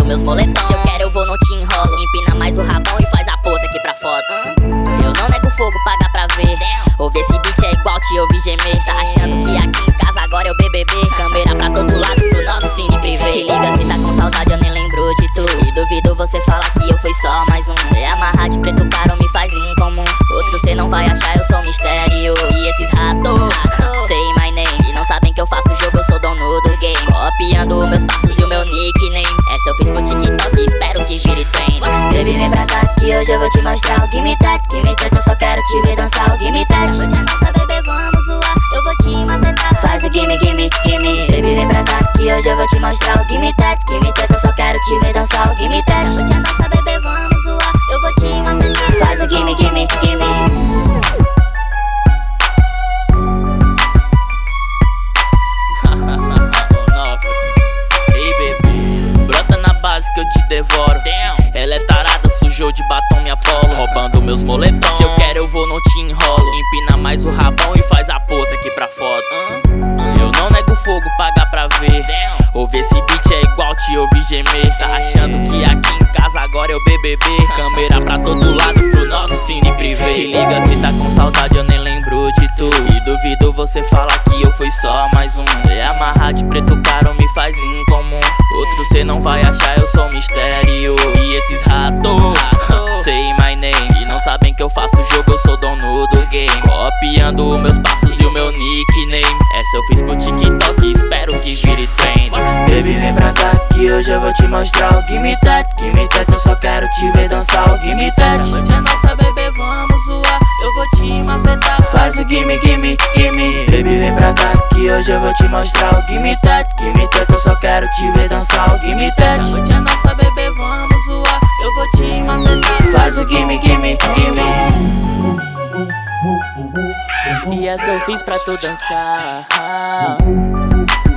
meus moletão. Se eu quero eu vou, não te enrolo. Empina mais o rabão e faz a pose aqui pra foto. Eu não nego fogo, paga pra ver. Ouvir esse beat é igual te ouvir gemer. Tá achando que aqui em casa agora é o BBB. Câmera pra todo lado pro nosso cine privê. Se liga, se tá com saudade eu nem lembro de tu. E duvido você falar que eu fui só mais um. É amarrar de preto caro me faz incomum. Outro cê não vai achar, eu sou mistério. E esses ratos, say my name. E não sabem que eu faço jogo, eu sou dono do game. Copiando meus passos e o meu nickname. Essa eu fiz pro TikTok e espero que vire trend. Baby, vem pra cá que hoje eu vou te mostrar o Gimme That. Gimme That, eu só quero te ver dançar o Gimme That. Hoje é nossa, bebê, vamos zoar, eu vou te macetar. Faz o gimme, gimme, gimme. Baby, vem pra cá que hoje eu vou te mostrar o Gimme That. Gimme That, eu só quero te ver dançar o Gimme That. Hoje é nossa, bebê, vamos zoar, eu vou te macetar. Faz o gimme, gimme, gimme. Que eu te devoro. Ela é tarada, sujou de batom minha polo, roubando meus moletão. Se eu quero eu vou, não te enrolo. Empina mais o rabão e faz a pose aqui pra foto. Eu não nego fogo, paga pra ver. Ouvir esse beat é igual te ouvir gemer. Tá achando que aqui em casa agora é o BBB. Câmera pra todo lado pro nosso cine privê. Que liga, se tá com saudade eu nem lembro de tu. E duvido você falar que eu fui só mais um. É amarrar de preto caro me faz incomum. Outro cê não vai achar, eu sou mistério. E esses ratos, say my name. E não sabem que eu faço jogo, eu sou dono do game. Copiando meus passos e o meu nickname. Essa eu fiz pro TikTok e espero que vire trend. Baby, vem pra cá que hoje eu vou te mostrar o Gimme That. Gimme That, eu só quero te ver dançar o Gimme That. Hoje é nossa, bebê, vamos zoar, eu vou te macetar. Faz o gimme, gimme, gimme. Baby, vem pra cá que hoje eu vou te mostrar o Gimme That. Gimme That, eu só quero te ver dançar o Gimme That. Hoje é nossa, bebê, vamos zoar, eu vou te macetar. Faz o gimme, gimme, gimme. E essa eu fiz pra tu dançar.